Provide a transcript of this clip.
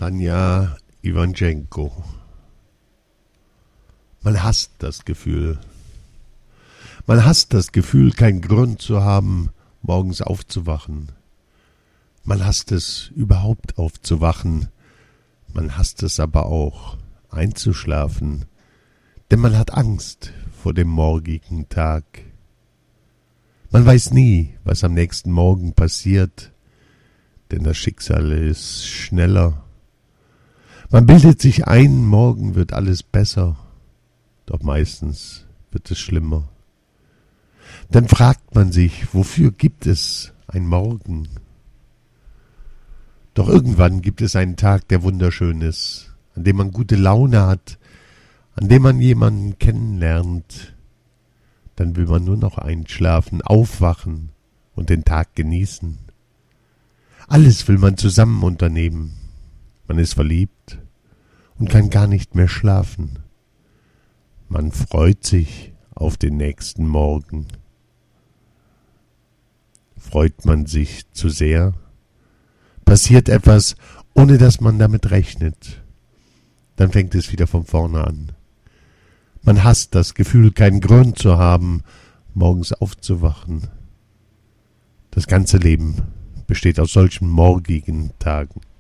Tanja Iwanchenko. Man hasst das Gefühl. Man hasst das Gefühl, keinen Grund zu haben, morgens aufzuwachen. Man hasst es, überhaupt aufzuwachen. Man hasst es aber auch, einzuschlafen. Denn man hat Angst vor dem morgigen Tag. Man weiß nie, was am nächsten Morgen passiert, denn das Schicksal ist schneller. Man bildet sich ein, morgen wird alles besser, doch meistens wird es schlimmer. Dann fragt man sich, wofür gibt es ein Morgen? Doch irgendwann gibt es einen Tag, der wunderschön ist, an dem man gute Laune hat, an dem man jemanden kennenlernt. Dann will man nur noch einschlafen, aufwachen und den Tag genießen. Alles will man zusammen unternehmen. Man ist verliebt und kann gar nicht mehr schlafen. Man freut sich auf den nächsten Morgen. Freut man sich zu sehr? Passiert etwas, ohne dass man damit rechnet. Dann fängt es wieder von vorne an. Man hasst das Gefühl, keinen Grund zu haben, morgens aufzuwachen. Das ganze Leben besteht aus solchen morgigen Tagen.